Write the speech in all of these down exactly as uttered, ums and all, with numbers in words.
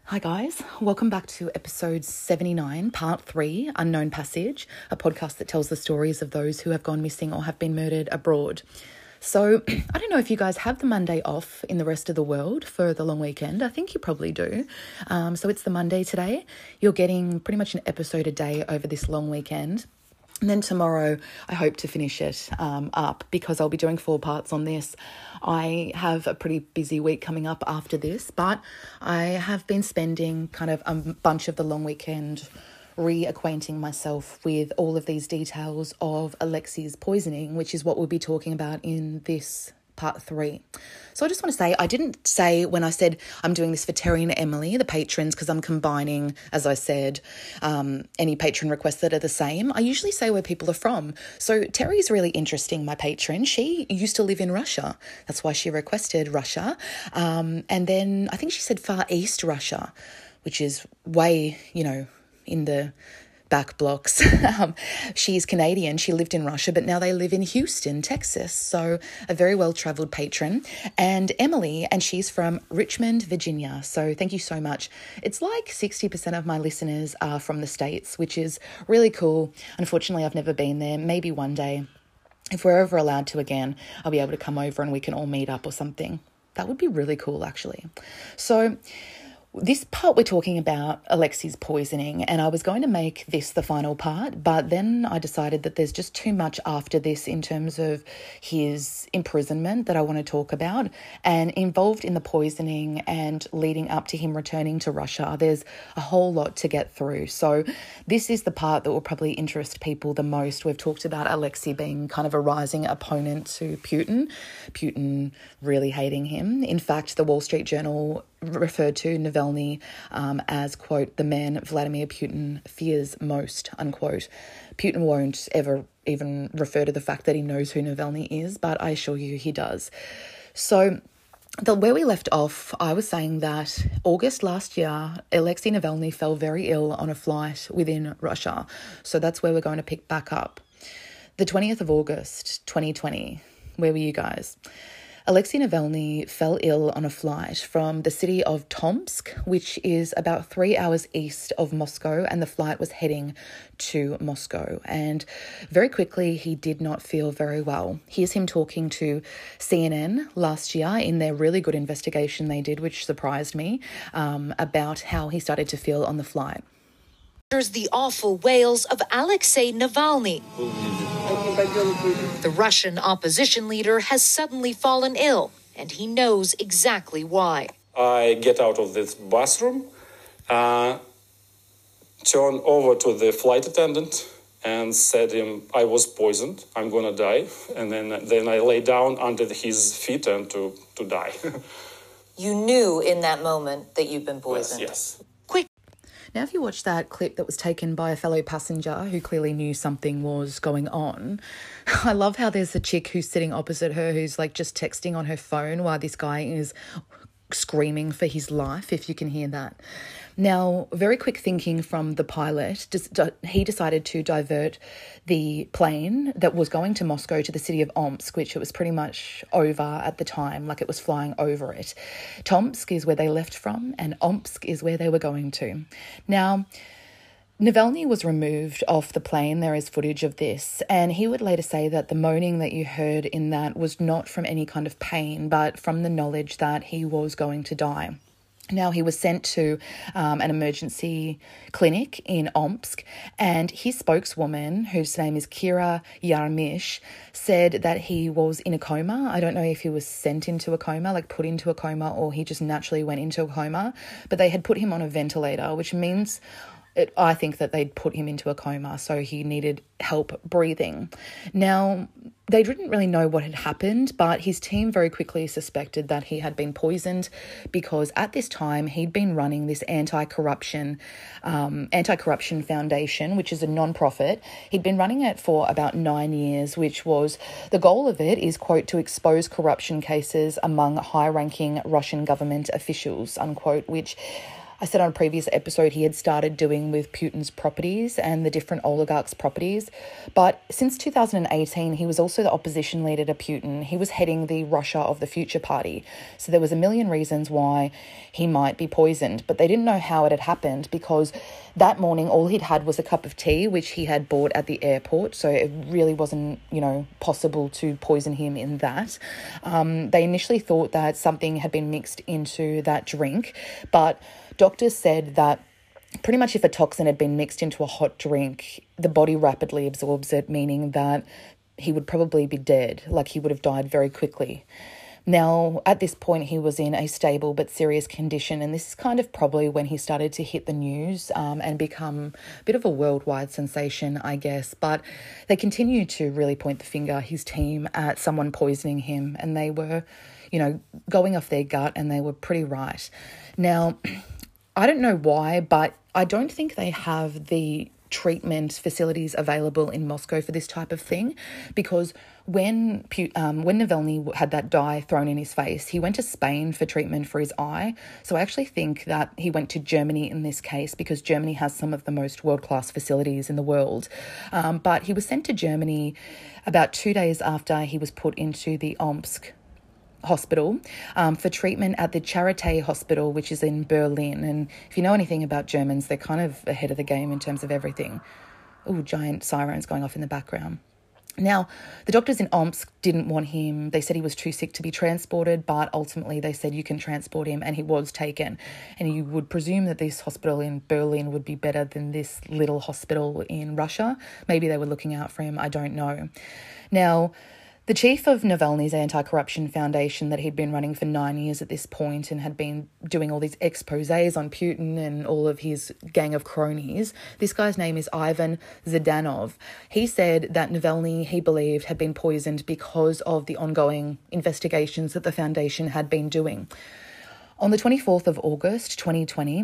Hi guys, welcome back to episode seventy-nine, part three, Unknown Passage, a podcast that tells the stories of those who have gone missing or have been murdered abroad. So, I don't know if you guys have the Monday off in the rest of the world for the long weekend. I think you probably do. Um, so it's the Monday today. You're getting pretty much an episode a day over this long weekend. And then tomorrow, I hope to finish it um, up because I'll be doing four parts on this. I have a pretty busy week coming up after this, but I have been spending kind of a bunch of the long weekend reacquainting myself with all of these details of Alexi's poisoning, which is what we'll be talking about in this part three. So I just want to say, I didn't say when I said I'm doing this for Terry and Emily, the patrons, because I'm combining, as I said, um, any patron requests that are the same. I usually say where people are from. So Terry's really interesting, my patron. She used to live in Russia. That's why she requested Russia. Um, and then I think she said Far East Russia, which is way, you know, in the back blocks. um, she's Canadian. She lived in Russia, but now they live in Houston, Texas. So a very well-travelled patron. And Emily, and she's from Richmond, Virginia. So thank you so much. It's like sixty percent of my listeners are from the States, which is really cool. Unfortunately, I've never been there. Maybe one day, if we're ever allowed to again, I'll be able to come over and we can all meet up or something. That would be really cool, actually. So this part we're talking about Alexi's poisoning, and I was going to make this the final part, but then I decided that there's just too much after this in terms of his imprisonment that I want to talk about, and involved in the poisoning and leading up to him returning to Russia. There's a whole lot to get through. So this is the part that will probably interest people the most. We've talked about Alexei being kind of a rising opponent to Putin, Putin really hating him. In fact, the Wall Street Journal referred to Navalny um, as, quote, the man Vladimir Putin fears most, unquote. Putin won't ever even refer to the fact that he knows who Navalny is, but I assure you he does. So the where we left off, I was saying that August last year, Alexei Navalny fell very ill on a flight within Russia. So that's where we're going to pick back up. The twentieth of August, twenty twenty. Where were you guys? Alexei Navalny fell ill on a flight from the city of Tomsk, which is about three hours east of Moscow, and the flight was heading to Moscow. And very quickly, he did not feel very well. Here's him talking to C N N last year in their really good investigation they did, which surprised me, um, about how he started to feel on the flight. Here's the awful wails of Alexei Navalny. The Russian opposition leader has suddenly fallen ill, and he knows exactly why. I get out of this bathroom, uh, turn over to the flight attendant and said him, I was poisoned, I'm gonna die. And then, then I lay down under his feet and to, to die. You knew in that moment that you'd been poisoned? Yes, yes. Now, if you watch that clip that was taken by a fellow passenger who clearly knew something was going on, I love how there's a chick who's sitting opposite her who's like just texting on her phone while this guy is screaming for his life, if you can hear that. Now, very quick thinking from the pilot, he decided to divert the plane that was going to Moscow to the city of Omsk, which it was pretty much over at the time, like it was flying over it. Tomsk is where they left from, and Omsk is where they were going to. Now, Navalny was removed off the plane. There is footage of this, and he would later say that the moaning that you heard in that was not from any kind of pain, but from the knowledge that he was going to die. Now, he was sent to um, an emergency clinic in Omsk, and his spokeswoman, whose name is Kira Yarmish, said that he was in a coma. I don't know if he was sent into a coma, like put into a coma, or he just naturally went into a coma, but they had put him on a ventilator, which means It, I think that they'd put him into a coma, so he needed help breathing. Now, they didn't really know what had happened, but his team very quickly suspected that he had been poisoned because at this time he'd been running this anti-corruption um, anti-corruption foundation, which is a non-profit. He'd been running it for about nine years, which was, the goal of it is, quote, to expose corruption cases among high-ranking Russian government officials, unquote, which I said on a previous episode he had started doing with Putin's properties and the different oligarchs' properties. But since two thousand eighteen, he was also the opposition leader to Putin. He was heading the Russia of the Future party. So there was a million reasons why he might be poisoned, but they didn't know how it had happened because that morning all he'd had was a cup of tea, which he had bought at the airport. So it really wasn't, you know, possible to poison him in that. Um, they initially thought that something had been mixed into that drink, but doctors said that pretty much if a toxin had been mixed into a hot drink, the body rapidly absorbs it, meaning that he would probably be dead, like he would have died very quickly. Now, at this point, he was in a stable but serious condition, and this is kind of probably when he started to hit the news um, and become a bit of a worldwide sensation, I guess. But they continued to really point the finger, his team, at someone poisoning him, and they were, you know, going off their gut, and they were pretty right. Now, I don't know why, but I don't think they have the treatment facilities available in Moscow for this type of thing, because when um, when Navalny had that dye thrown in his face, he went to Spain for treatment for his eye. So I actually think that he went to Germany in this case because Germany has some of the most world-class facilities in the world. Um, but he was sent to Germany about two days after he was put into the Omsk hospital um, for treatment at the Charité Hospital, which is in Berlin. And if you know anything about Germans, they're kind of ahead of the game in terms of everything. Oh, giant sirens going off in the background. Now, the doctors in Omsk didn't want him. They said he was too sick to be transported, but ultimately they said you can transport him, and he was taken. And you would presume that this hospital in Berlin would be better than this little hospital in Russia. Maybe they were looking out for him. I don't know. Now, the chief of Navalny's anti-corruption foundation that he'd been running for nine years at this point and had been doing all these exposés on Putin and all of his gang of cronies, this guy's name is Ivan Zhdanov. He said that Navalny, he believed, had been poisoned because of the ongoing investigations that the foundation had been doing. On the twenty-fourth of August, twenty twenty,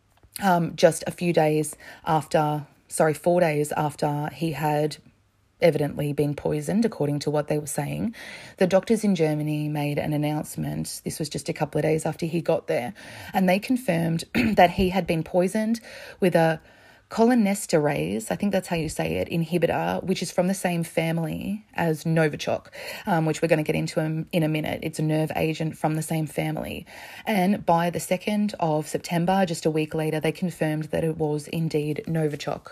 um, just a few days after, sorry, four days after he had evidently been poisoned, according to what they were saying, the doctors in Germany made an announcement. This was just a couple of days after he got there, and they confirmed that he had been poisoned with a cholinesterase, I think that's how you say it, inhibitor, which is from the same family as Novichok, um, which we're going to get into in a minute. It's a nerve agent from the same family. And by the second of September, just a week later, they confirmed that it was indeed Novichok.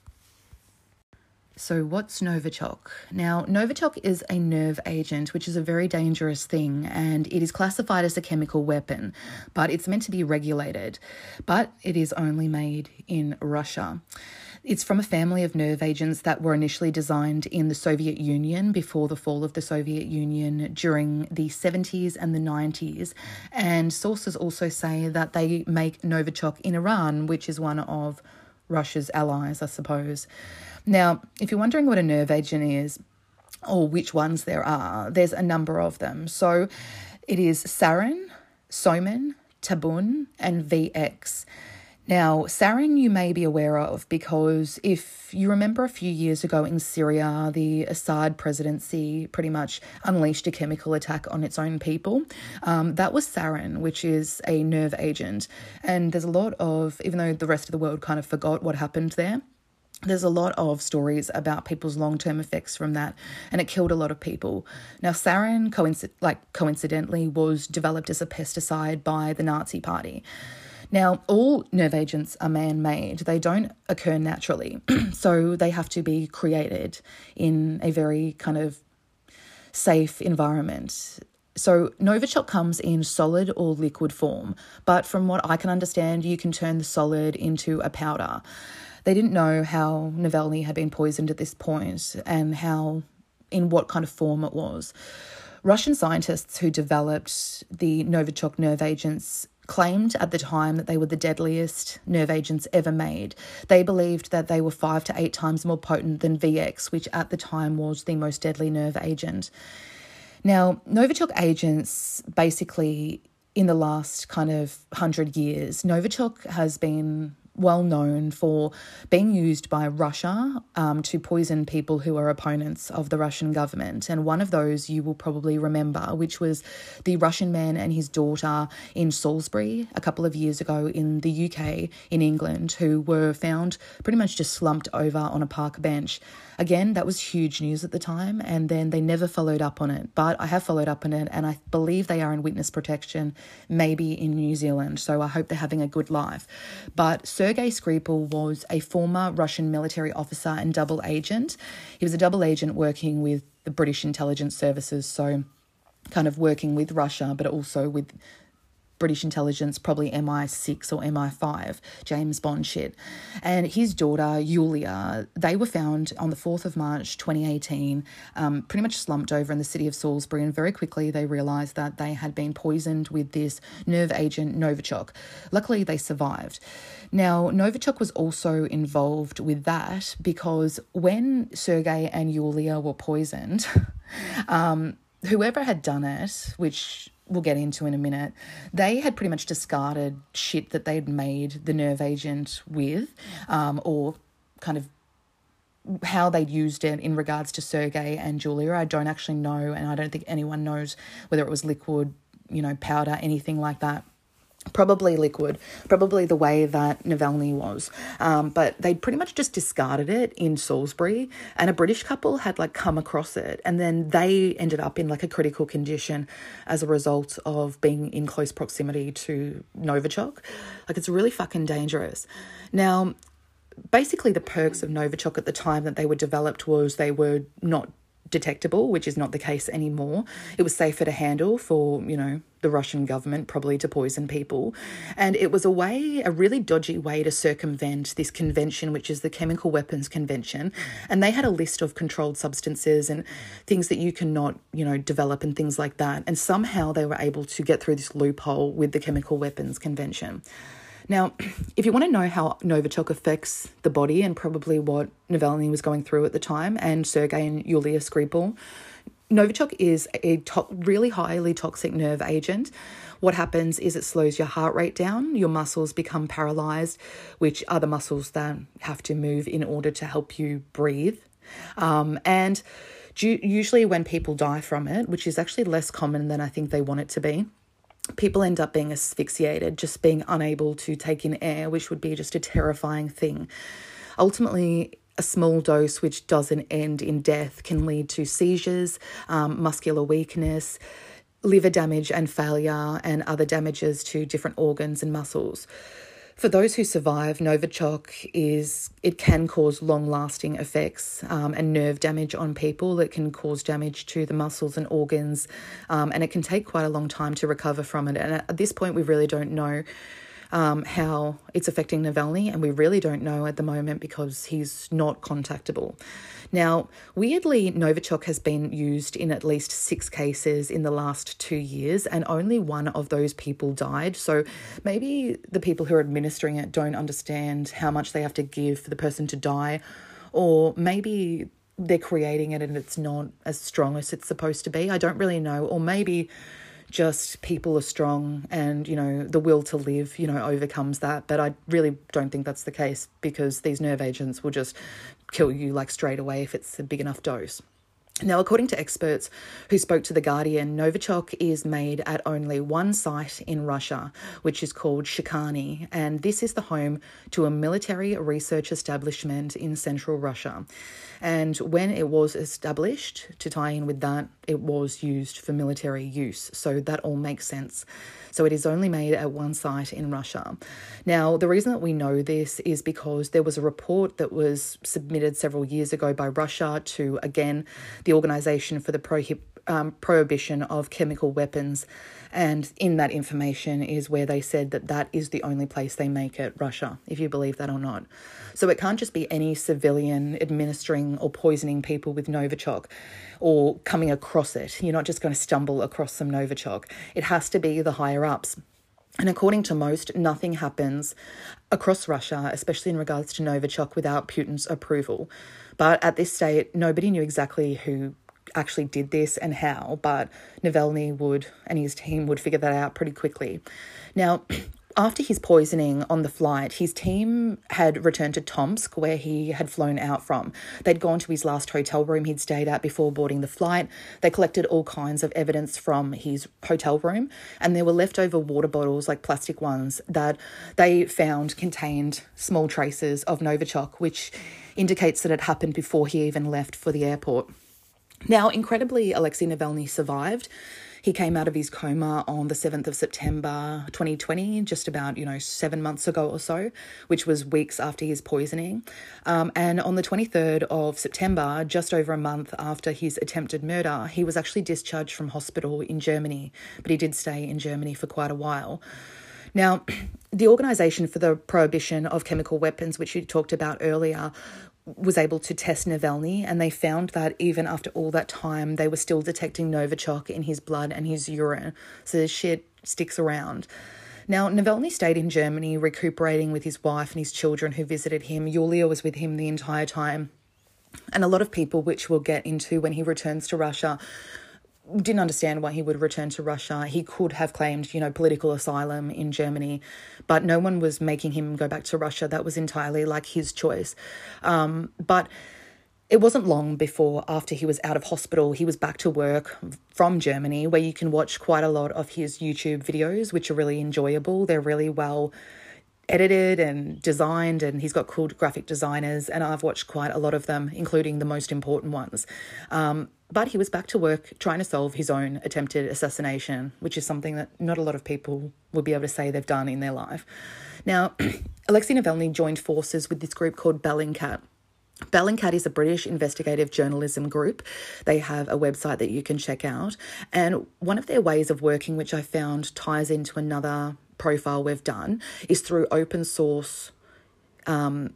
So what's Novichok? Now, Novichok is a nerve agent, which is a very dangerous thing, and it is classified as a chemical weapon, but it's meant to be regulated. But it is only made in Russia. It's from a family of nerve agents that were initially designed in the Soviet Union before the fall of the Soviet Union during the seventies and the nineties. And sources also say that they make Novichok in Iran, which is one of Russia's allies, I suppose. Now, if you're wondering what a nerve agent is, or which ones there are, there's a number of them. So it is sarin, soman, tabun, and V X. Now, sarin you may be aware of because if you remember a few years ago in Syria, the Assad presidency pretty much unleashed a chemical attack on its own people. Um, that was sarin, which is a nerve agent. And there's a lot of, even though the rest of the world kind of forgot what happened there, there's a lot of stories about people's long-term effects from that, and it killed a lot of people. Now, sarin, coinc- like coincidentally, was developed as a pesticide by the Nazi Party. Now, all nerve agents are man-made. They don't occur naturally, so they have to be created in a very kind of safe environment. So Novichok comes in solid or liquid form, but from what I can understand, you can turn the solid into a powder. They didn't know how Navalny had been poisoned at this point and how, in what kind of form it was. Russian scientists who developed the Novichok nerve agents claimed at the time that they were the deadliest nerve agents ever made. They believed that they were five to eight times more potent than V X, which at the time was the most deadly nerve agent. Now, Novichok agents basically, in the last kind of hundred years, Novichok has been well known for being used by Russia um, to poison people who are opponents of the Russian government. And one of those you will probably remember, which was the Russian man and his daughter in Salisbury a couple of years ago in the U K, in England, who were found pretty much just slumped over on a park bench. Again, that was huge news at the time, and then they never followed up on it. But I have followed up on it, and I believe they are in witness protection, maybe in New Zealand. So I hope they're having a good life. But Sergei Skripal was a former Russian military officer and double agent. He was a double agent working with the British intelligence services, so kind of working with Russia, but also with British intelligence, probably M I six or M I five, James Bond shit. And his daughter, Yulia, they were found on the fourth of March, twenty eighteen, um, pretty much slumped over in the city of Salisbury. And very quickly they realised that they had been poisoned with this nerve agent, Novichok. Luckily, they survived. Now, Novichok was also involved with that because when Sergei and Yulia were poisoned, um, whoever had done it, which we'll get into in a minute, they had pretty much discarded shit that they'd made the nerve agent with, um, or kind of how they'd used it in regards to Sergei and Julia. I don't actually know, and I don't think anyone knows whether it was liquid, you know, powder, anything like that. Probably liquid, probably the way that Navalny was. Um, but they'd pretty much just discarded it in Salisbury, and a British couple had like come across it, and then they ended up in like a critical condition as a result of being in close proximity to Novichok. Like, it's really fucking dangerous. Now, basically the perks of Novichok at the time that they were developed was they were not detectable, which is not the case anymore. It was safer to handle for, you know, the Russian government probably to poison people. And it was a way, a really dodgy way to circumvent this convention, which is the Chemical Weapons Convention. And they had a list of controlled substances and things that you cannot, you know, develop and things like that. And somehow they were able to get through this loophole with the Chemical Weapons Convention. Now, if you want to know how Novichok affects the body and probably what Navalny was going through at the time, and Sergei and Yulia Skripal, Novichok is a to- really highly toxic nerve agent. What happens is it slows your heart rate down, your muscles become paralyzed, which are the muscles that have to move in order to help you breathe. Um, and do- usually when people die from it, which is actually less common than I think they want it to be, people end up being asphyxiated, just being unable to take in air, which would be just a terrifying thing. Ultimately, a small dose which doesn't end in death can lead to seizures, um, muscular weakness, liver damage and failure, and other damages to different organs and muscles. For those who survive, Novichok is, it can cause long-lasting effects um, and nerve damage on people. It can cause damage to the muscles and organs, um, and it can take quite a long time to recover from it. And at this point, we really don't know um, how it's affecting Navalny, and we really don't know at the moment because he's not contactable. Now, weirdly, Novichok has been used in at least six cases in the last two years, and only one of those people died. So maybe the people who are administering it don't understand how much they have to give for the person to die, or maybe they're creating it and it's not as strong as it's supposed to be. I don't really know. Or maybe just people are strong and, you know, the will to live, you know, overcomes that. But I really don't think that's the case, because these nerve agents will just kill you like straight away if it's a big enough dose. Now, according to experts who spoke to The Guardian, Novichok is made at only one site in Russia, which is called Shikharny, and this is the home to a military research establishment in central Russia. And when it was established, to tie in with that, it was used for military use, so that all makes sense. So it is only made at one site in Russia. Now, the reason that we know this is because there was a report that was submitted several years ago by Russia to, again, the Organization for the Prohib- um, Prohibition of Chemical Weapons. And in that information is where they said that that is the only place they make it, Russia, if you believe that or not. So it can't just be any civilian administering or poisoning people with Novichok or coming across it. You're not just going to stumble across some Novichok. It has to be the higher ups. And according to most, nothing happens across Russia, especially in regards to Novichok, without Putin's approval. But at this state, nobody knew exactly who actually did this and how, but Navalny would and his team would figure that out pretty quickly. Now, after his poisoning on the flight, his team had returned to Tomsk, where he had flown out from. They'd gone to his last hotel room he'd stayed at before boarding the flight. They collected all kinds of evidence from his hotel room, and there were leftover water bottles, like plastic ones, that they found contained small traces of Novichok, which indicates that it happened before he even left for the airport. Now, incredibly, Alexei Navalny survived. He came out of his coma on the seventh of September twenty twenty, just about, you know, seven months ago or so, which was weeks after his poisoning. Um, and on the twenty-third of September, just over a month after his attempted murder, he was actually discharged from hospital in Germany, but he did stay in Germany for quite a while. Now, the Organisation for the Prohibition of Chemical Weapons, which you talked about earlier, was able to test Navalny, and they found that even after all that time, they were still detecting Novichok in his blood and his urine. So this shit sticks around. Now, Navalny stayed in Germany, recuperating with his wife and his children who visited him. Yulia was with him the entire time. And a lot of people, which we'll get into when he returns to Russia, didn't understand why he would return to Russia. He could have claimed, you know, political asylum in Germany, but no one was making him go back to Russia. That was entirely like his choice. Um, but it wasn't long before, after he was out of hospital, he was back to work from Germany, where you can watch quite a lot of his YouTube videos, which are really enjoyable. They're really well edited and designed, and he's got cool graphic designers, and I've watched quite a lot of them, including the most important ones. Um, but he was back to work trying to solve his own attempted assassination, which is something that not a lot of people will be able to say they've done in their life. Now, Alexei Navalny joined forces with this group called Bellingcat. Bellingcat is a British investigative journalism group. They have a website that you can check out. And one of their ways of working, which I found ties into another profile we've done, is through open source um,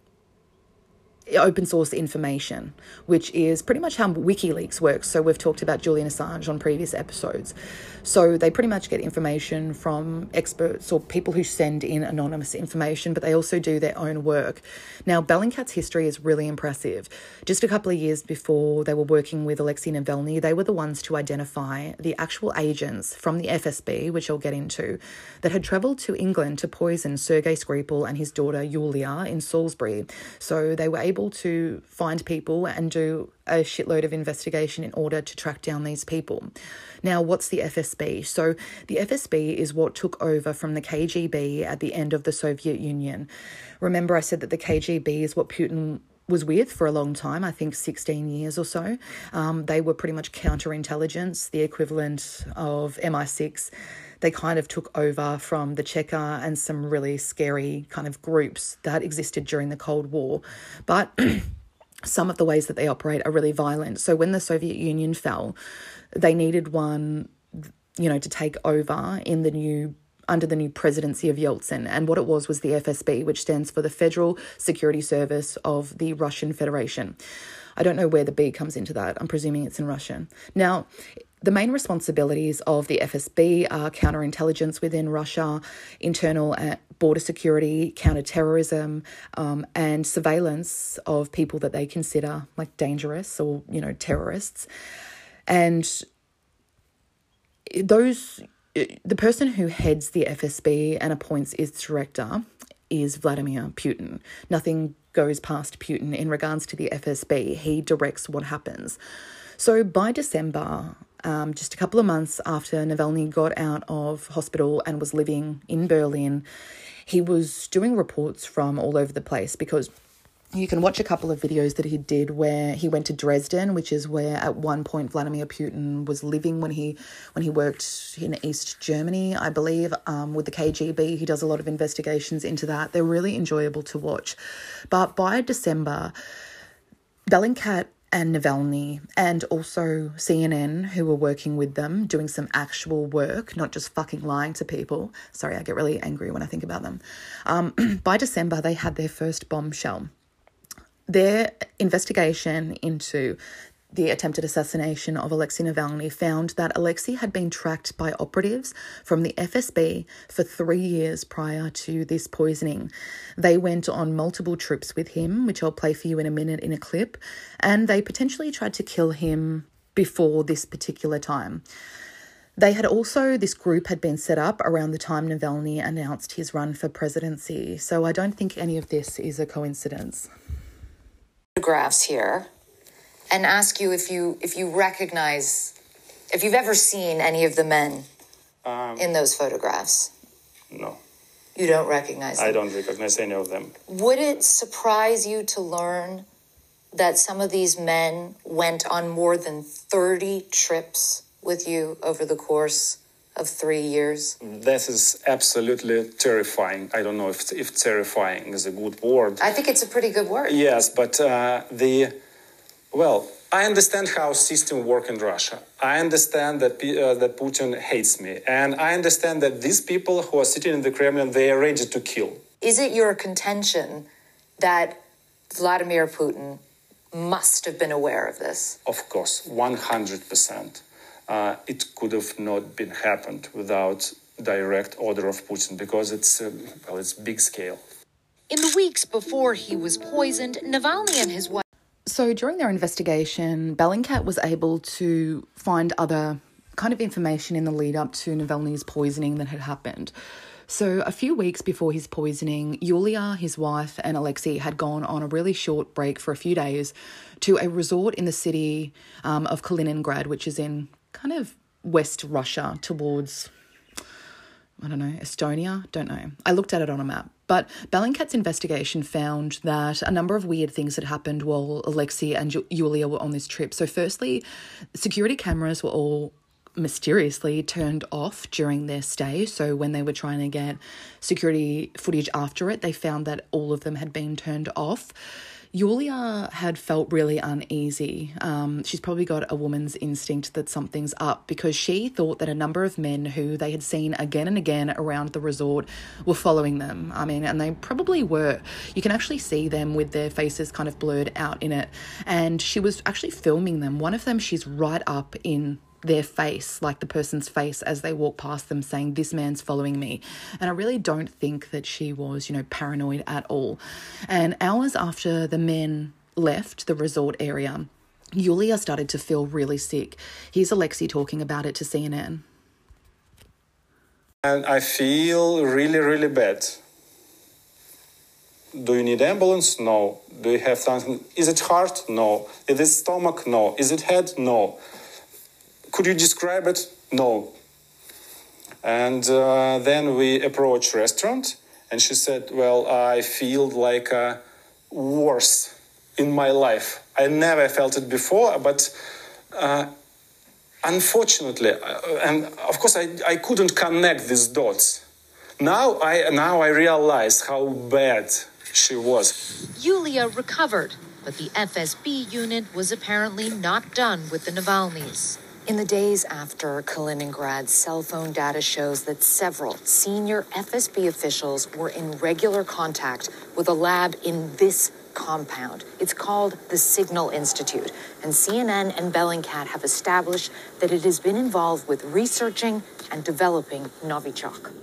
open source information, which is pretty much how WikiLeaks works. So we've talked about Julian Assange on previous episodes. So they pretty much get information from experts or people who send in anonymous information, but they also do their own work. Now, Bellingcat's history is really impressive. Just a couple of years before they were working with Alexei Navalny, they were the ones to identify the actual agents from the F S B, which I'll get into, that had travelled to England to poison Sergei Skripal and his daughter Yulia in Salisbury. So they were able to find people and do a shitload of investigation in order to track down these people. Now, what's the F S B? So the F S B is what took over from the K G B at the end of the Soviet Union. Remember, I said that the K G B is what Putin was with for a long time, I think sixteen years or so. Um, they were pretty much counterintelligence, the equivalent of M I six. They kind of took over from the Cheka and some really scary kind of groups that existed during the Cold War. But some of the ways that they operate are really violent. So when the Soviet Union fell, they needed one, you know, to take over in the new under the new presidency of Yeltsin. And what it was was the F S B, which stands for the Federal Security Service of the Russian Federation. I don't know where the B comes into that. I'm presuming it's in Russian. Now, the main responsibilities of the F S B are counterintelligence within Russia, internal border security, counterterrorism, um, and surveillance of people that they consider like dangerous or, you know, terrorists. And those, the person who heads the F S B and appoints its director is Vladimir Putin. Nothing goes past Putin in regards to the F S B. He directs what happens. So by December, um, just a couple of months after Navalny got out of hospital and was living in Berlin, he was doing reports from all over the place, because you can watch a couple of videos that he did where he went to Dresden, which is where at one point Vladimir Putin was living when he when he worked in East Germany, I believe, um, with the K G B. He does a lot of investigations into that. They're really enjoyable to watch. But by December, Bellingcat and Navalny, and also C N N, who were working with them, doing some actual work, not just fucking lying to people. Sorry, I get really angry when I think about them. Um, by December, they had their first bombshell. Their investigation into the attempted assassination of Alexei Navalny found that Alexei had been tracked by operatives from the F S B for three years prior to this poisoning. They went on multiple trips with him, which I'll play for you in a minute in a clip, and they potentially tried to kill him before this particular time. They had also, this group had been set up around the time Navalny announced his run for presidency. So I don't think any of this is a coincidence. Photographs here and ask you if you if you recognize, if you've ever seen any of the men um, in those photographs. No. You don't recognize them? I don't recognize any of them. Would it surprise you to learn that some of these men went on more than thirty trips with you over the course of three years? That is absolutely terrifying. I don't know if, if terrifying is a good word. I think it's a pretty good word. Yes, but uh, the, well, I understand how system work in Russia. I understand that uh, that Putin hates me. And I understand that these people who are sitting in the Kremlin, they are ready to kill. Is it your contention that Vladimir Putin must have been aware of this? Of course, one hundred percent. Uh, it could have not been happened without direct order of Putin because it's, uh, well, it's big scale. In the weeks before he was poisoned, Navalny and his wife... So during their investigation, Bellingcat was able to find other kind of information in the lead up to Navalny's poisoning that had happened. So a few weeks before his poisoning, Yulia, his wife, and Alexei had gone on a really short break for a few days to a resort in the city um, of Kaliningrad, which is in kind of West Russia towards, I don't know, Estonia? Don't know. I looked at it on a map. But Bellingcat's investigation found that a number of weird things had happened while Alexei and Yulia were on this trip. So firstly, security cameras were all mysteriously turned off during their stay. So when they were trying to get security footage after it, they found that all of them had been turned off. Yulia had felt really uneasy. Um, she's probably got a woman's instinct that something's up because she thought that a number of men who they had seen again and again around the resort were following them. I mean, and they probably were. You can actually see them with their faces kind of blurred out in it. And she was actually filming them. One of them, she's right up in their face, like the person's face as they walk past them, saying, "This man's following me." And I really don't think that she was, you know, paranoid at all. And hours after the men left the resort area, Yulia started to feel really sick. Here's Alexei talking about it to C N N. And I feel really, really bad. Do you need ambulance? No. Do you have something? Is it heart? No. Is it stomach? No. Is it head? No. Could you describe it? No. And uh, then we approached restaurant, and she said, well, I feel like uh, worse in my life. I never felt it before, but uh, unfortunately, uh, and of course I, I couldn't connect these dots. Now I, now I realize how bad she was. Yulia recovered, but the F S B unit was apparently not done with the Navalnys. In the days after Kaliningrad, cell phone data shows that several senior F S B officials were in regular contact with a lab in this compound. It's called the Signal Institute, and C N N and Bellingcat have established that it has been involved with researching and developing Novichok.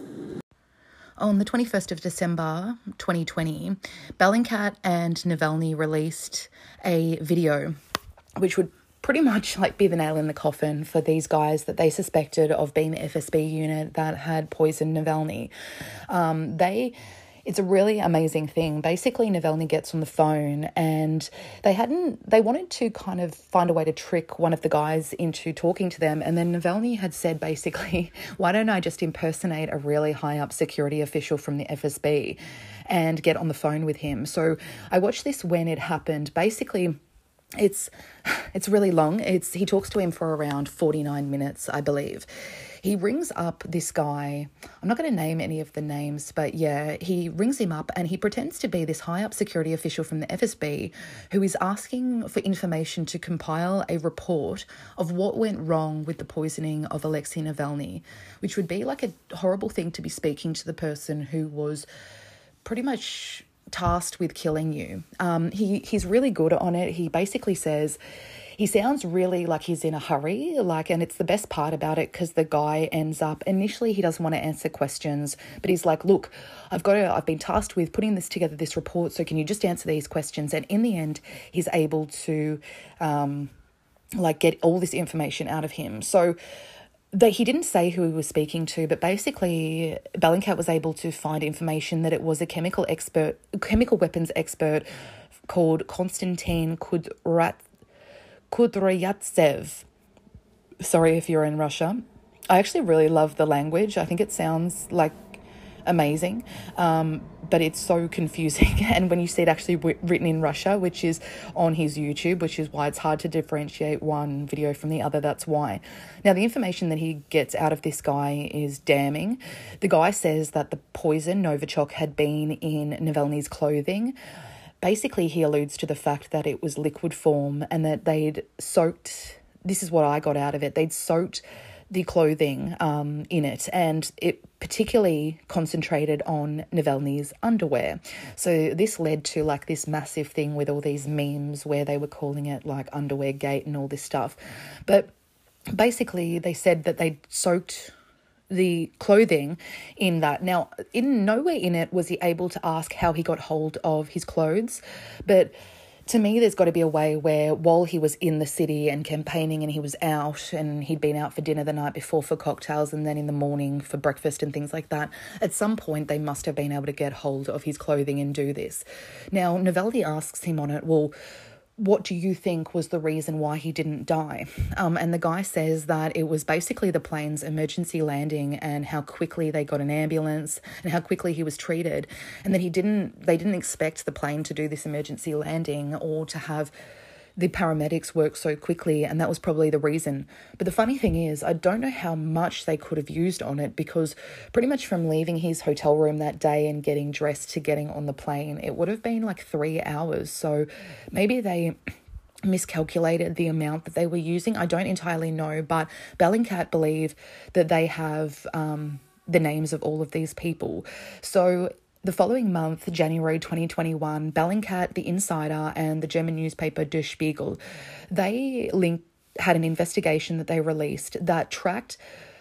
On the twenty-first of December twenty twenty, Bellingcat and Navalny released a video which would pretty much like be the nail in the coffin for these guys that they suspected of being the F S B unit that had poisoned Navalny. Um, they, it's a really amazing thing. Basically, Navalny gets on the phone and they hadn't, they wanted to kind of find a way to trick one of the guys into talking to them. And then Navalny had said basically, why don't I just impersonate a really high up security official from the F S B and get on the phone with him? So I watched this when it happened. Basically, It's it's really long. It's he talks to him for around forty-nine minutes, I believe. He rings up this guy. I'm not going to name any of the names, but yeah, he rings him up and he pretends to be this high-up security official from the F S B who is asking for information to compile a report of what went wrong with the poisoning of Alexei Navalny, which would be like a horrible thing to be speaking to the person who was pretty much tasked with killing you. Um, he he's really good on it. He basically says, he sounds really like he's in a hurry, like, and it's the best part about it because the guy ends up, initially he doesn't want to answer questions, but he's like, look, I've got to, I've been tasked with putting this together, this report, so can you just answer these questions? And in the end, he's able to, um, like, get all this information out of him. So They, he didn't say who he was speaking to, but basically Bellingcat was able to find information that it was a chemical expert, chemical weapons expert called Konstantin Kudrat, Kudryavtsev. Sorry if you're in Russia. I actually really love the language. I think it sounds like amazing, um, but it's so confusing. And when you see it actually w- written in Russia, which is on his YouTube, which is why it's hard to differentiate one video from the other, that's why. Now, the information that he gets out of this guy is damning. The guy says that the poison, Novichok, had been in Navalny's clothing. Basically, he alludes to the fact that it was liquid form and that they'd soaked, this is what I got out of it, they'd soaked the clothing um, in it, and it particularly concentrated on Navalny's underwear. So this led to like this massive thing with all these memes where they were calling it like underwear gate and all this stuff. But basically they said that they soaked the clothing in that. Now, in nowhere in it was he able to ask how he got hold of his clothes, but to me, there's got to be a way where while he was in the city and campaigning and he was out and he'd been out for dinner the night before for cocktails and then in the morning for breakfast and things like that, at some point they must have been able to get hold of his clothing and do this. Now, Navalny asks him on it, well, what do you think was the reason why he didn't die? Um, and the guy says that it was basically the plane's emergency landing and how quickly they got an ambulance and how quickly he was treated, and that he didn't, they didn't expect the plane to do this emergency landing or to have the paramedics work so quickly, and that was probably the reason. But the funny thing is, I don't know how much they could have used on it, because pretty much from leaving his hotel room that day and getting dressed to getting on the plane, it would have been like three hours. So maybe they miscalculated the amount that they were using. I don't entirely know, but Bellingcat believe that they have um, the names of all of these people. So the following month, January twenty twenty-one, Bellingcat, The Insider, and the German newspaper Der Spiegel, they linked, had an investigation that they released that tracked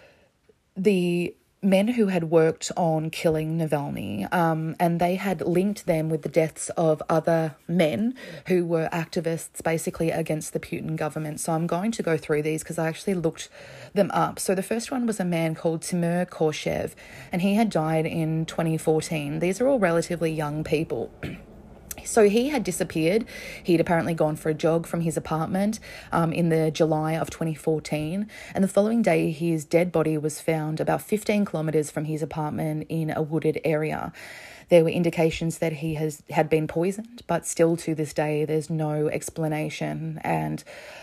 the men who had worked on killing Navalny, um, and they had linked them with the deaths of other men who were activists basically against the Putin government. So I'm going to go through these because I actually looked them up. So the first one was a man called Timur Korshev, and he had died in twenty fourteen. These are all relatively young people. So he had disappeared. He'd apparently gone for a jog from his apartment um, in the July of twenty fourteen. And the following day, his dead body was found about fifteen kilometres from his apartment in a wooded area. There were indications that he has had been poisoned, but still to this day, there's no explanation. And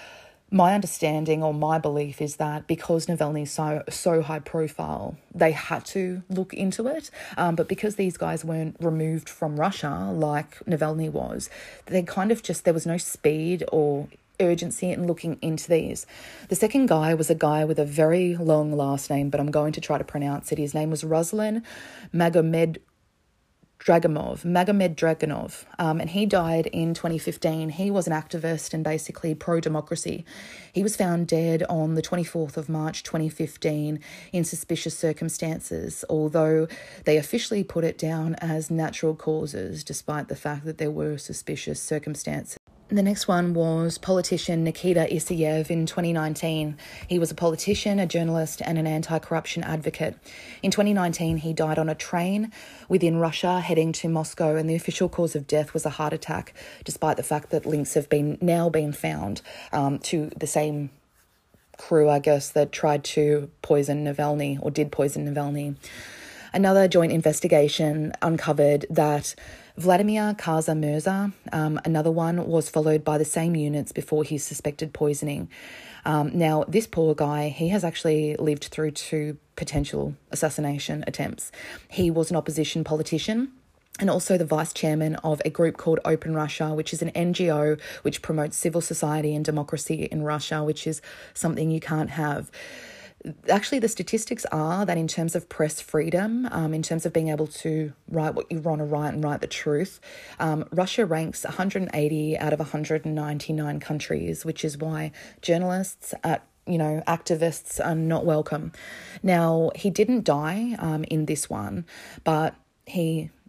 my understanding or my belief is that because Navalny's so, so high profile, they had to look into it. Um, but because these guys weren't removed from Russia like Navalny was, they kind of just, there was no speed or urgency in looking into these. The second guy was a guy with a very long last name, but I'm going to try to pronounce it. His name was Ruslan Magomed Dragamov, Magomed Draganov, um, and he died in twenty fifteen. He was an activist and basically pro-democracy. He was found dead on the twenty-fourth of March twenty fifteen in suspicious circumstances, although they officially put it down as natural causes, despite the fact that there were suspicious circumstances. The next one was politician Nikita Isayev in twenty nineteen. He was a politician, a journalist, and an anti-corruption advocate. In twenty nineteen, he died on a train within Russia heading to Moscow, and the official cause of death was a heart attack, despite the fact that links have been now been found um, to the same crew, I guess, that tried to poison Navalny or did poison Navalny. Another joint investigation uncovered that Vladimir Kaza-Mirza, um, another one, was followed by the same units before his suspected poisoning. Um, now, this poor guy, he has actually lived through two potential assassination attempts. He was an opposition politician and also the vice chairman of a group called Open Russia, which is an N G O which promotes civil society and democracy in Russia, which is something you can't have. Actually, the statistics are that in terms of press freedom, um, in terms of being able to write what you want to write and write the truth, um, Russia ranks one hundred eighty out of one hundred ninety-nine countries, which is why journalists, uh, you know, activists are not welcome. Now, he didn't die um, in this one, but he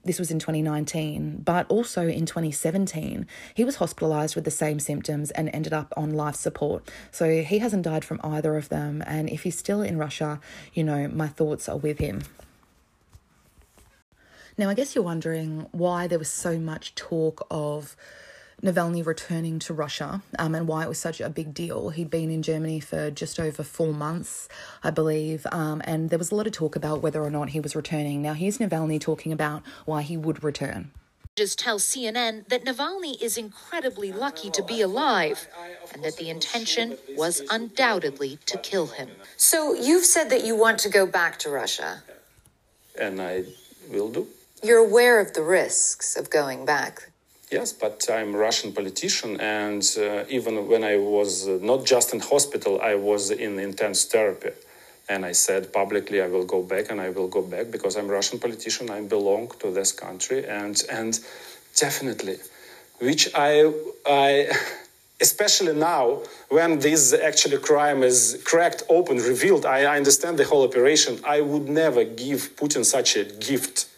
this was in twenty nineteen, but also in twenty seventeen, he was hospitalised with the same symptoms and ended up on life support. So he hasn't died from either of them. And if he's still in Russia, you know, my thoughts are with him. Now, I guess you're wondering why there was so much talk of Navalny returning to Russia um, and why it was such a big deal. He'd been in Germany for just over four months, I believe, um, and there was a lot of talk about whether or not he was returning. Now, here's Navalny talking about why he would return. Just tell C N N that Navalny is incredibly lucky to be alive and that the intention was undoubtedly to kill him. So you've said that you want to go back to Russia. And I will do. You're aware of the risks of going back. Yes, but I'm a Russian politician, and uh, even when I was uh, not just in hospital, I was in intense therapy. And I said publicly, I will go back, and I will go back because I'm a Russian politician. I belong to this country, and and definitely, which I I, especially now when this actually crime is cracked open, revealed. I, I understand the whole operation. I would never give Putin such a gift.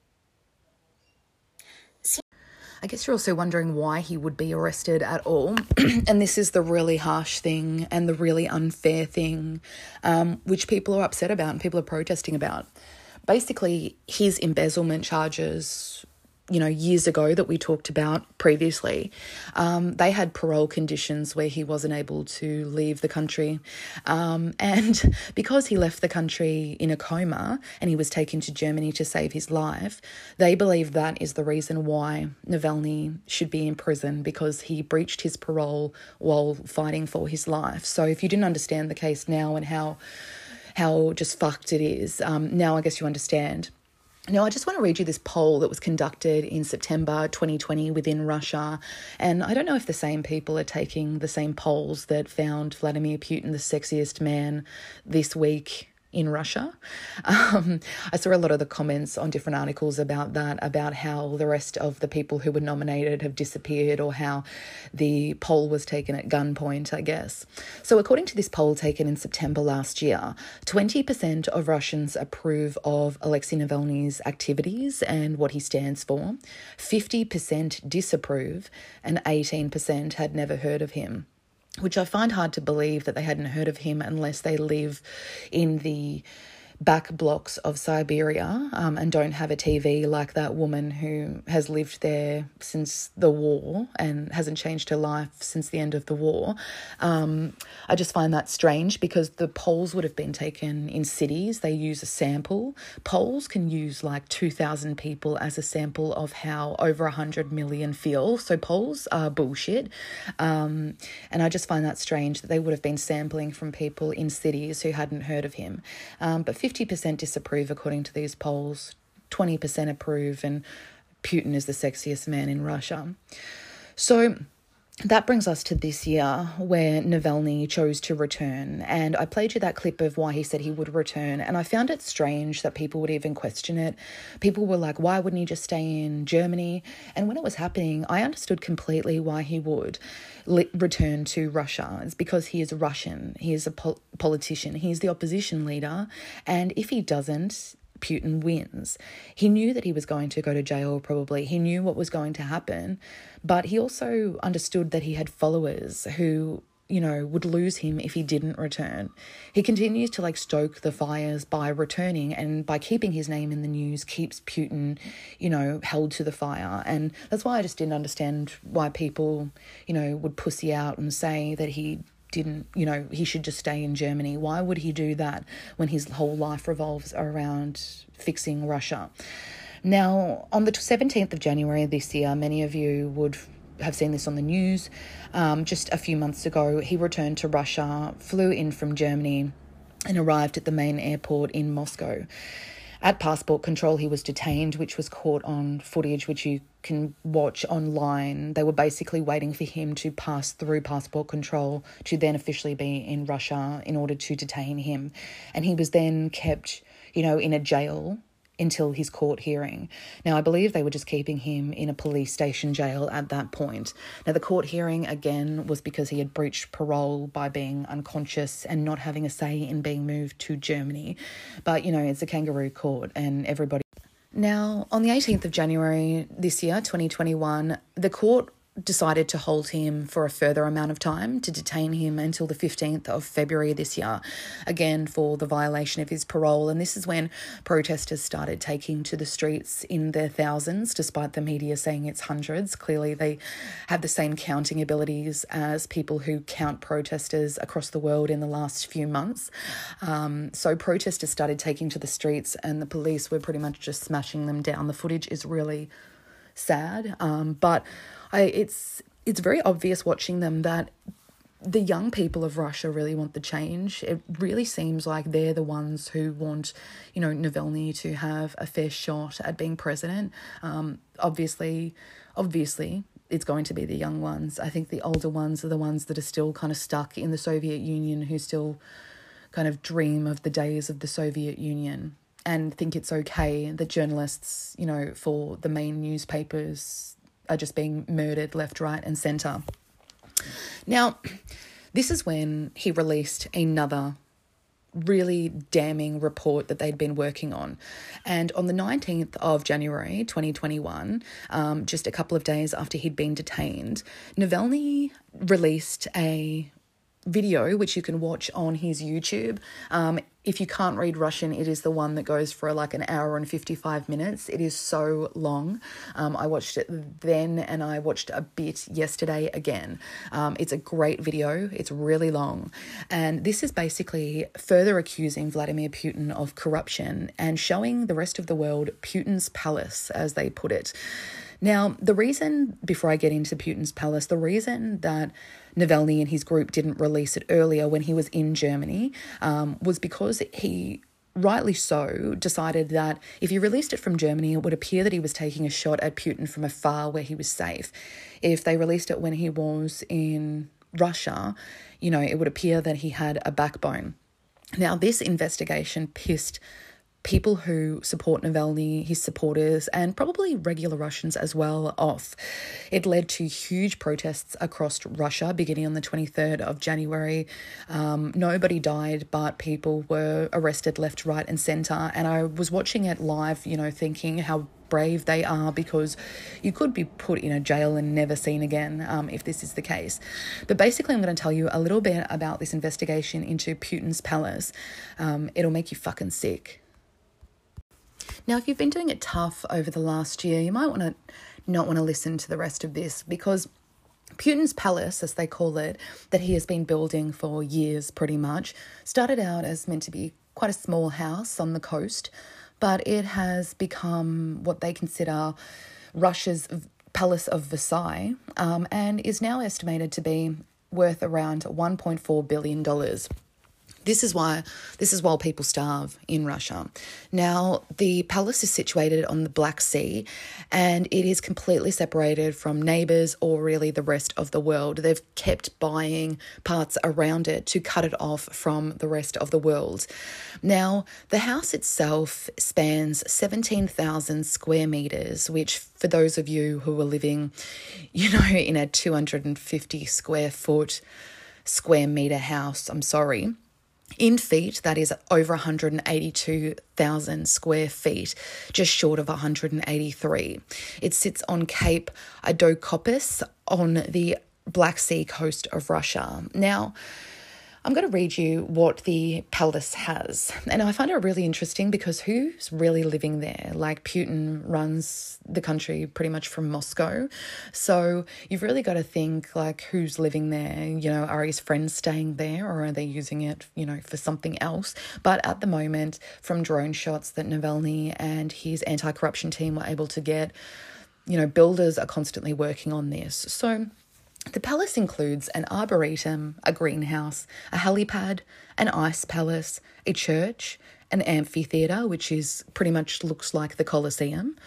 I guess you're also wondering why he would be arrested at all. And this is the really harsh thing and the really unfair thing, um, which people are upset about and people are protesting about. Basically, his embezzlement charges, you know, years ago that we talked about previously, um, they had parole conditions where he wasn't able to leave the country. Um, and because he left the country in a coma and he was taken to Germany to save his life, they believe that is the reason why Navalny should be in prison, because he breached his parole while fighting for his life. So if you didn't understand the case now and how, how just fucked it is, um, now I guess you understand. Now, I just want to read you this poll that was conducted in September twenty twenty within Russia. And I don't know if the same people are taking the same polls that found Vladimir Putin the sexiest man this week in Russia. Um, I saw a lot of the comments on different articles about that, about how the rest of the people who were nominated have disappeared, or how the poll was taken at gunpoint, I guess. So according to this poll taken in September last year, twenty percent of Russians approve of Alexei Navalny's activities and what he stands for, fifty percent disapprove, and eighteen percent had never heard of him, which I find hard to believe that they hadn't heard of him unless they live in the back blocks of Siberia um, and don't have a T V like that woman who has lived there since the war and hasn't changed her life since the end of the war. Um, I just find that strange because the polls would have been taken in cities. They use a sample. Polls can use like two thousand people as a sample of how over one hundred million feel. So polls are bullshit. Um, and I just find that strange that they would have been sampling from people in cities who hadn't heard of him. Um, but fifty percent disapprove according to these polls, twenty percent approve, and Putin is the sexiest man in Russia. So that brings us to this year where Navalny chose to return, and I played you that clip of why he said he would return, and I found it strange that people would even question it. People were like, why wouldn't he just stay in Germany? And when it was happening, I understood completely why he would li- return to Russia. It's because he is Russian. He is a pol- politician. He's the opposition leader, and if he doesn't, Putin wins. He knew that he was going to go to jail probably. He knew what was going to happen, but he also understood that he had followers who, you know, would lose him if he didn't return. He continues to like stoke the fires by returning, and by keeping his name in the news keeps Putin, you know, held to the fire. And that's why I just didn't understand why people, you know, would pussy out and say that he didn't, you know, he should just stay in Germany. Why would he do that when his whole life revolves around fixing Russia? Now, on the seventeenth of January this year, many of you would have seen this on the news. Um, just a few months ago, he returned to Russia, flew in from Germany, and arrived at the main airport in Moscow. At passport control, he was detained, which was caught on footage, which you can watch online. They were basically waiting for him to pass through passport control to then officially be in Russia in order to detain him. And he was then kept, you know, in a jail until his court hearing. Now, I believe they were just keeping him in a police station jail at that point. Now, the court hearing, again, was because he had breached parole by being unconscious and not having a say in being moved to Germany. But, you know, it's a kangaroo court and everybody... Now, on the eighteenth of January this year, twenty twenty-one, the court decided to hold him for a further amount of time, to detain him until the fifteenth of February this year, again for the violation of his parole. And this is when protesters started taking to the streets in their thousands, despite the media saying it's hundreds. Clearly, they have the same counting abilities as people who count protesters across the world in the last few months. Um, so protesters started taking to the streets and the police were pretty much just smashing them down. The footage is really sad, um, but I, it's it's very obvious watching them that the young people of Russia really want the change. It really seems like they're the ones who want, you know, Navalny to have a fair shot at being president. Um, obviously, obviously, it's going to be the young ones. I think the older ones are the ones that are still kind of stuck in the Soviet Union, who still kind of dream of the days of the Soviet Union and think it's okay that journalists, you know, for the main newspapers are just being murdered left, right and centre. Now, this is when he released another really damning report that they'd been working on. And on the nineteenth of January, twenty twenty-one, um, just a couple of days after he'd been detained, Navalny released a video which you can watch on his YouTube. Um, if you can't read Russian, it is the one that goes for like an hour and fifty-five minutes. It is so long. Um, I watched it then and I watched a bit yesterday again. Um, it's a great video. It's really long. And this is basically further accusing Vladimir Putin of corruption and showing the rest of the world Putin's palace, as they put it. Now, the reason, before I get into Putin's palace, the reason that Navalny and his group didn't release it earlier when he was in Germany um, was because he, rightly so, decided that if he released it from Germany, it would appear that he was taking a shot at Putin from afar where he was safe. If they released it when he was in Russia, you know, it would appear that he had a backbone. Now, this investigation pissed people who support Navalny, his supporters, and probably regular Russians as well off. It led to huge protests across Russia beginning on the twenty-third of January. Um, nobody died, but people were arrested left, right and centre. And I was watching it live, you know, thinking how brave they are, because you could be put in a jail and never seen again um, if this is the case. But basically, I'm going to tell you a little bit about this investigation into Putin's palace. Um, it'll make you fucking sick. Now, if you've been doing it tough over the last year, you might want to not want to listen to the rest of this, because Putin's palace, as they call it, that he has been building for years pretty much, started out as meant to be quite a small house on the coast, but it has become what they consider Russia's Palace of Versailles, um, and is now estimated to be worth around one point four billion dollars. This is why this is while people starve in Russia. Now, the palace is situated on the Black Sea, and it is completely separated from neighbours or really the rest of the world. They've kept buying parts around it to cut it off from the rest of the world. Now, the house itself spans seventeen thousand square metres, which for those of you who are living, you know, in a two hundred fifty square foot square metre house, I'm sorry. In feet, that is over one hundred eighty-two thousand square feet, just short of one hundred eighty-three. It sits on Cape Idokopis on the Black Sea coast of Russia. Now, I'm going to read you what the palace has. And I find it really interesting because who's really living there? Like, Putin runs the country pretty much from Moscow. So you've really got to think, like, who's living there? You know, are his friends staying there, or are they using it, you know, for something else? But at the moment, from drone shots that Navalny and his anti-corruption team were able to get, you know, builders are constantly working on this. So the palace includes an arboretum, a greenhouse, a helipad, an ice palace, a church, an amphitheatre, which is pretty much looks like the Colosseum,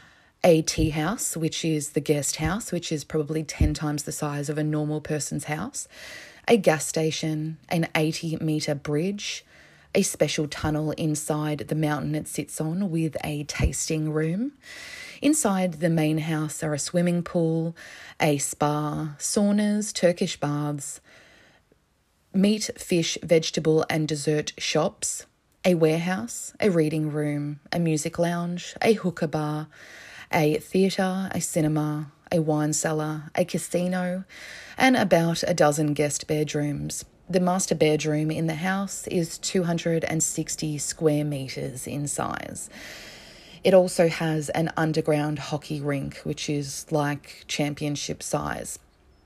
a tea house, which is the guest house, which is probably ten times the size of a normal person's house, a gas station, an eighty metre bridge, a special tunnel inside the mountain it sits on with a tasting room. Inside the main house are a swimming pool, a spa, saunas, Turkish baths, meat, fish, vegetable and dessert shops, a warehouse, a reading room, a music lounge, a hookah bar, a theatre, a cinema, a wine cellar, a casino, and about a dozen guest bedrooms. The master bedroom in the house is two hundred sixty square metres in size. It also has an underground hockey rink, which is like championship size.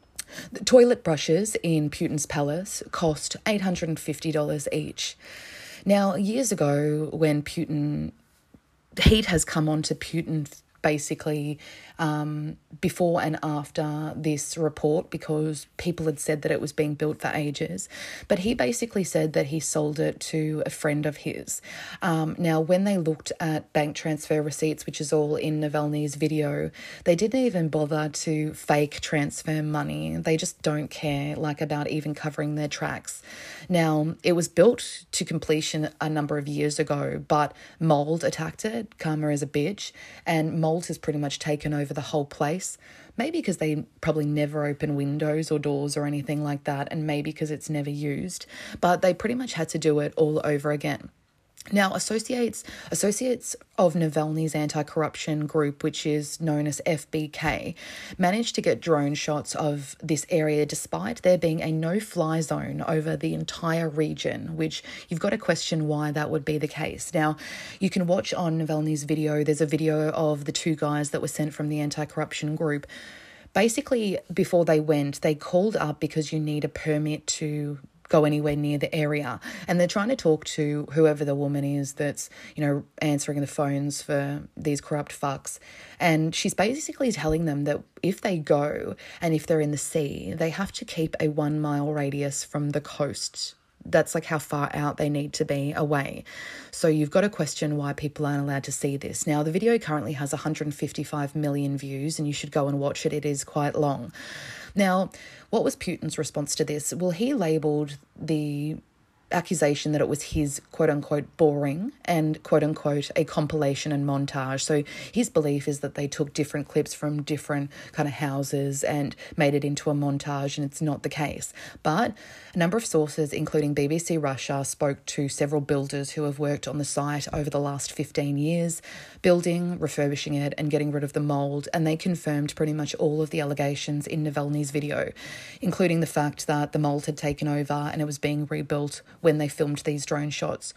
The toilet brushes in Putin's palace cost eight hundred fifty dollars each. Now, years ago, when Putin, heat has come on to Putin basically um, before and after this report, because people had said that it was being built for ages. But he basically said that he sold it to a friend of his. Um, now, when they looked at bank transfer receipts, which is all in Navalny's video, they didn't even bother to fake transfer money. They just don't care, like, about even covering their tracks. Now, it was built to completion a number of years ago, but mold attacked it. Karma is a bitch. And mold has pretty much taken over the whole place. Maybe because they probably never open windows or doors or anything like that, and maybe because it's never used. But they pretty much had to do it all over again. Now, associates associates of Navalny's anti-corruption group, which is known as F B K, managed to get drone shots of this area despite there being a no-fly zone over the entire region, which you've got to question why that would be the case. Now, you can watch on Navalny's video, there's a video of the two guys that were sent from the anti-corruption group. Basically, before they went, they called up because you need a permit to go anywhere near the area, and they're trying to talk to whoever the woman is that's, you know, answering the phones for these corrupt fucks. And she's basically telling them that if they go and if they're in the sea, they have to keep a one mile radius from the coast. That's like how far out they need to be away. So you've got to question why people aren't allowed to see this. Now, the video currently has one hundred fifty-five million views, and you should go and watch it. It is quite long. Now, what was Putin's response to this? Well, he labelled the accusation that it was his quote-unquote boring and quote-unquote a compilation and montage. So his belief is that they took different clips from different kind of houses and made it into a montage, and it's not the case. But a number of sources, including B B C Russia, spoke to several builders who have worked on the site over the last fifteen years, building, refurbishing it, and getting rid of the mould, and they confirmed pretty much all of the allegations in Navalny's video, including the fact that the mould had taken over and it was being rebuilt when they filmed these drone shots.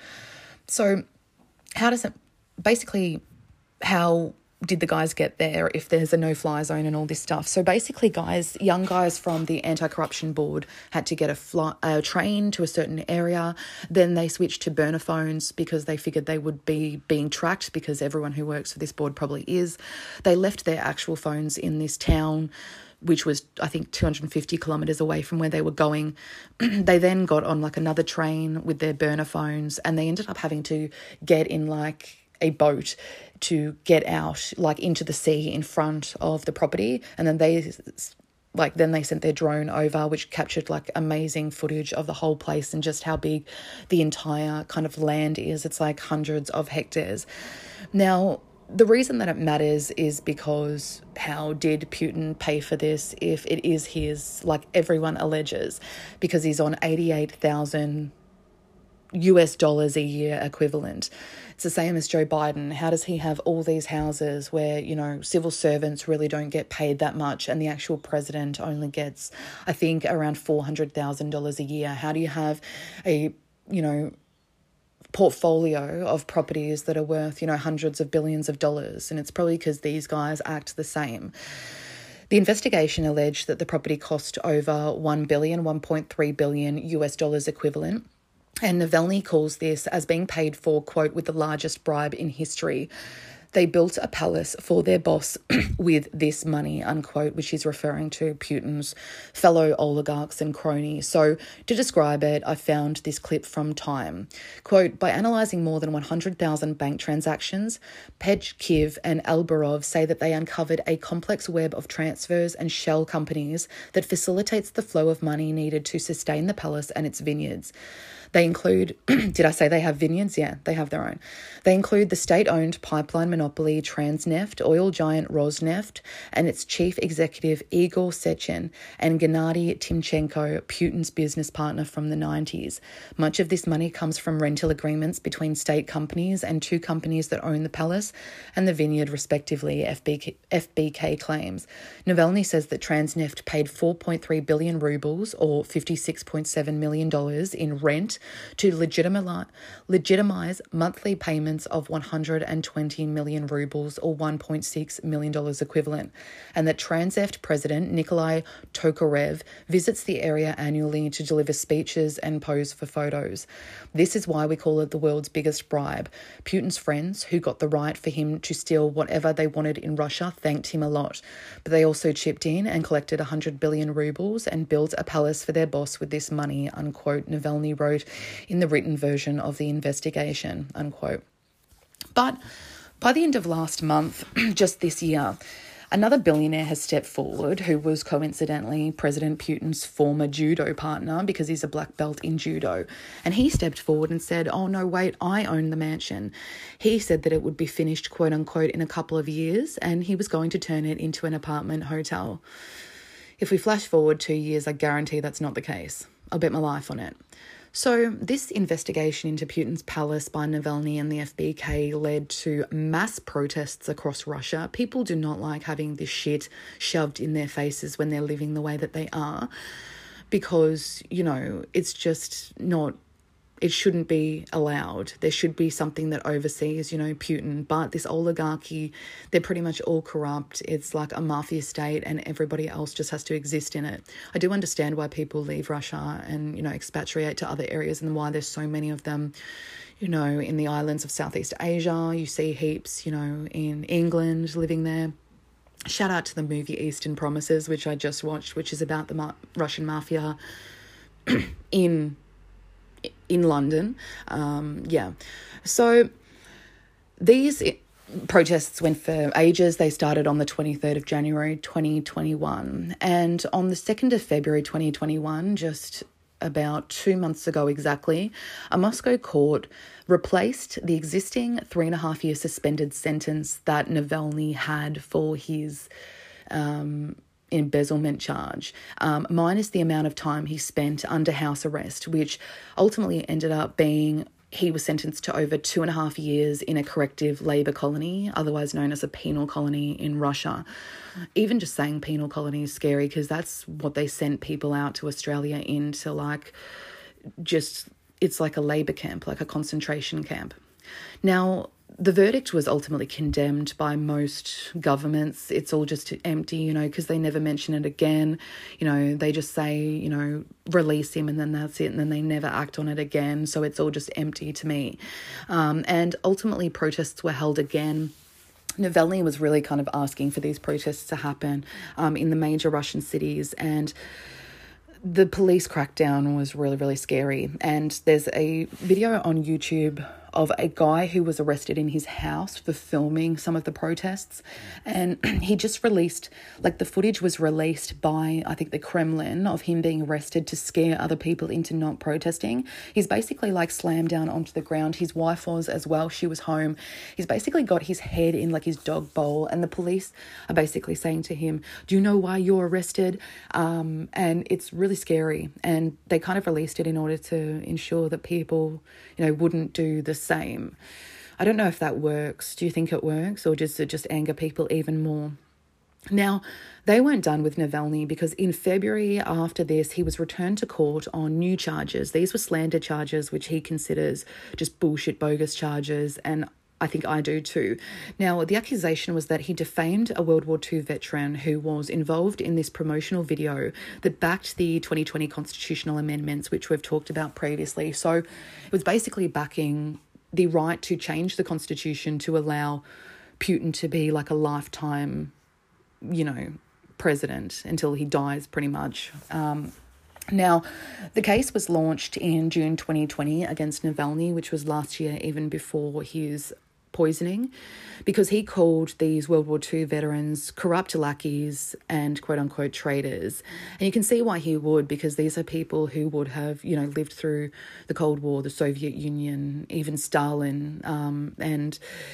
So how does it, basically, how did the guys get there if there's a no-fly zone and all this stuff? So basically, guys, young guys from the anti-corruption board had to get a, fly, a train to a certain area. Then they switched to burner phones because they figured they would be being tracked, because everyone who works for this board probably is. They left their actual phones in this town, which was, I think, two hundred fifty kilometres away from where they were going. They then got on like another train with their burner phones, and they ended up having to get in like a boat to get out like into the sea in front of the property. And then they like then they sent their drone over, which captured like amazing footage of the whole place and just how big the entire kind of land is. It's like hundreds of hectares. Now, the reason that it matters is because how did Putin pay for this if it is his, like everyone alleges, because he's on eighty-eight thousand U S dollars a year equivalent. It's the same as Joe Biden. How does he have all these houses where, you know, civil servants really don't get paid that much and the actual president only gets, I think, around four hundred thousand dollars a year? How do you have a, you know, portfolio of properties that are worth, you know, hundreds of billions of dollars? And it's probably because these guys act the same. The investigation alleged that the property cost over one billion, one point three billion U S dollars equivalent. And Navalny calls this as being paid for, quote, with the largest bribe in history. They built a palace for their boss with this money, unquote, which is referring to Putin's fellow oligarchs and cronies. So to describe it, I found this clip from Time. Quote, by analysing more than one hundred thousand bank transactions, Pechkiv and Elbarov say that they uncovered a complex web of transfers and shell companies that facilitates the flow of money needed to sustain the palace and its vineyards. They include, did I say they have vineyards? Yeah, they have their own. They include the state-owned pipeline monopoly Transneft, oil giant Rosneft, and its chief executive Igor Sechin, and Gennady Timchenko, Putin's business partner from the nineties. Much of this money comes from rental agreements between state companies and two companies that own the palace and the vineyard, respectively, F B K, F B K claims. Navalny says that Transneft paid four point three billion rubles, or fifty-six point seven million dollars, in rent to legitimize, legitimize monthly payments of one hundred twenty million rubles, or one point six million dollars equivalent, and that Transneft president Nikolai Tokarev visits the area annually to deliver speeches and pose for photos. This is why we call it the world's biggest bribe. Putin's friends, who got the right for him to steal whatever they wanted in Russia, thanked him a lot, but they also chipped in and collected one hundred billion rubles and built a palace for their boss with this money, unquote, Navalny wrote in the written version of the investigation, unquote. But by the end of last month, just this year, another billionaire has stepped forward who was coincidentally President Putin's former judo partner, because he's a black belt in judo. And he stepped forward and said, oh, no, wait, I own the mansion. He said that it would be finished, quote unquote, in a couple of years, and he was going to turn it into an apartment hotel. If we flash forward two years, I guarantee that's not the case. I'll bet my life on it. So this investigation into Putin's palace by Navalny and the F B K led to mass protests across Russia. People do not like having this shit shoved in their faces when they're living the way that they are, because, you know, it's just not, it shouldn't be allowed. There should be something that oversees, you know, Putin. But this oligarchy, they're pretty much all corrupt. It's like a mafia state and everybody else just has to exist in it. I do understand why people leave Russia and, you know, expatriate to other areas and why there's so many of them, you know, in the islands of Southeast Asia. You see heaps, you know, in England living there. Shout out to the movie Eastern Promises, which I just watched, which is about the ma- Russian mafia in in London. Um, yeah. So these protests went for ages. They started on the twenty-third of January, twenty twenty-one. And on the second of February, twenty twenty-one, just about two months ago exactly, a Moscow court replaced the existing three and a half year suspended sentence that Navalny had for his um embezzlement charge, um, minus the amount of time he spent under house arrest, which ultimately ended up being he was sentenced to over two and a half years in a corrective labour colony, otherwise known as a penal colony in Russia. Even just saying penal colony is scary, because that's what they sent people out to Australia in, to like just, it's like a labour camp, like a concentration camp. Now, the verdict was ultimately condemned by most governments. It's all just empty, you know, because they never mention it again. You know, they just say, you know, release him and then that's it. And then they never act on it again. So it's all just empty to me. Um, and ultimately protests were held again. Navalny was really kind of asking for these protests to happen um, in the major Russian cities, and the police crackdown was really, really scary. And there's a video on YouTube of a guy who was arrested in his house for filming some of the protests. And he just released, like the footage was released by, I think, the Kremlin, of him being arrested to scare other people into not protesting. He's basically like slammed down onto the ground. His wife was as well. She was home. He's basically got his head in like his dog bowl, and the police are basically saying to him, do you know why you're arrested? Um, and it's really scary. And they kind of released it in order to ensure that people, you know, wouldn't do the same. I don't know if that works. Do you think it works, or does it just anger people even more? Now, they weren't done with Navalny, because in February after this, he was returned to court on new charges. These were slander charges, which he considers just bullshit, bogus charges, and I think I do too. Now, the accusation was that he defamed a World War Two veteran who was involved in this promotional video that backed the twenty twenty constitutional amendments, which we've talked about previously. So it was basically backing the right to change the constitution to allow Putin to be like a lifetime, you know, president until he dies, pretty much. Um, Now, the case was launched in June twenty twenty against Navalny, which was last year, even before his poisoning, because he called these World War Two veterans corrupt lackeys and quote-unquote traitors. And you can see why he would, because these are people who would have, you know, lived through the Cold War, the Soviet Union, even Stalin, um, and,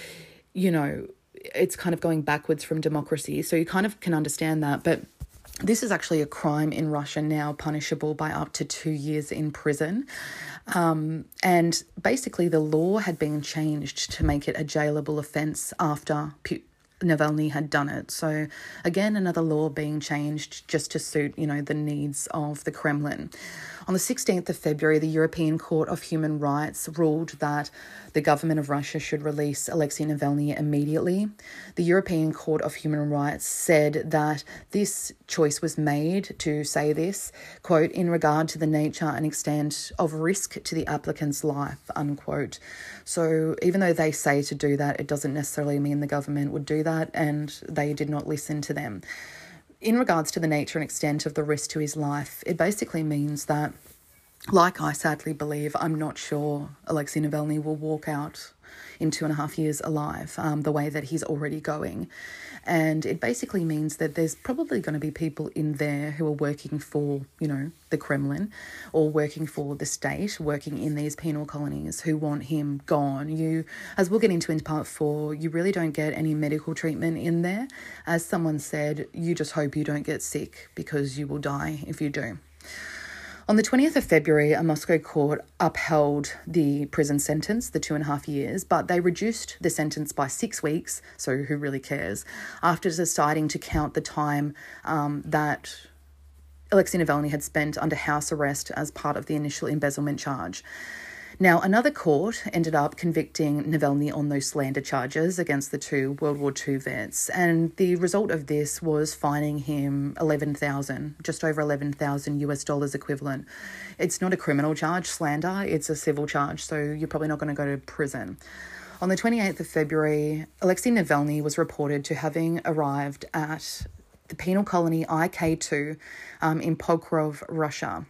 you know, it's kind of going backwards from democracy. So you kind of can understand that. But this is actually a crime in Russia now, punishable by up to two years in prison. Um, and basically the law had been changed to make it a jailable offence after P- Navalny had done it. So again, another law being changed just to suit, you know, the needs of the Kremlin. On the sixteenth of February, the European Court of Human Rights ruled that the government of Russia should release Alexei Navalny immediately. The European Court of Human Rights said that this choice was made to say this, quote, in regard to the nature and extent of risk to the applicant's life, unquote. So even though they say to do that, it doesn't necessarily mean the government would do that, and they did not listen to them. In regards to the nature and extent of the risk to his life, it basically means that, like I sadly believe, I'm not sure Alexei Navalny will walk out in two and a half years alive, um, the way that he's already going. And it basically means that there's probably going to be people in there who are working for, you know, the Kremlin, or working for the state, working in these penal colonies, who want him gone. You, as we'll get into in part four, you really don't get any medical treatment in there. As someone said, you just hope you don't get sick, because you will die if you do. On the twentieth of February, a Moscow court upheld the prison sentence, the two and a half years, but they reduced the sentence by six weeks, so who really cares, after deciding to count the time um, that Alexei Navalny had spent under house arrest as part of the initial embezzlement charge. Now, another court ended up convicting Navalny on those slander charges against the two World War Two vets, and the result of this was fining him eleven thousand, just over eleven thousand US dollars equivalent. It's not a criminal charge, slander, it's a civil charge, so you're probably not going to go to prison. On the twenty-eighth of February, Alexei Navalny was reported to having arrived at the penal colony I K two um, in Pokrov, Russia.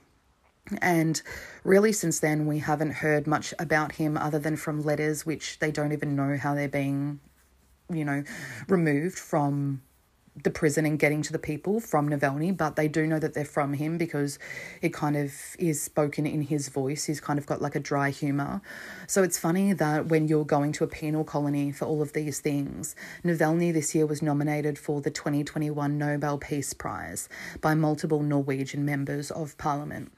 And really since then, we haven't heard much about him other than from letters, which they don't even know how they're being, you know, removed from the prison and getting to the people from Navalny, but they do know that they're from him because it kind of is spoken in his voice. He's kind of got like a dry humour. So it's funny that when you're going to a penal colony for all of these things, Navalny this year was nominated for the twenty twenty-one Nobel Peace Prize by multiple Norwegian members of parliament.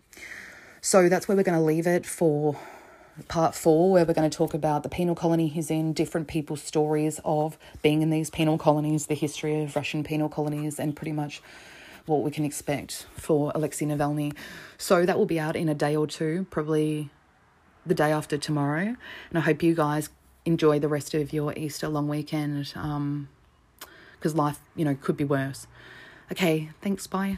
So that's where we're going to leave it for part four, where we're going to talk about the penal colony he's in, different people's stories of being in these penal colonies, the history of Russian penal colonies, and pretty much what we can expect for Alexei Navalny. So that will be out in a day or two, probably the day after tomorrow. And I hope you guys enjoy the rest of your Easter long weekend, um, because life, you know, could be worse. Okay, thanks, bye.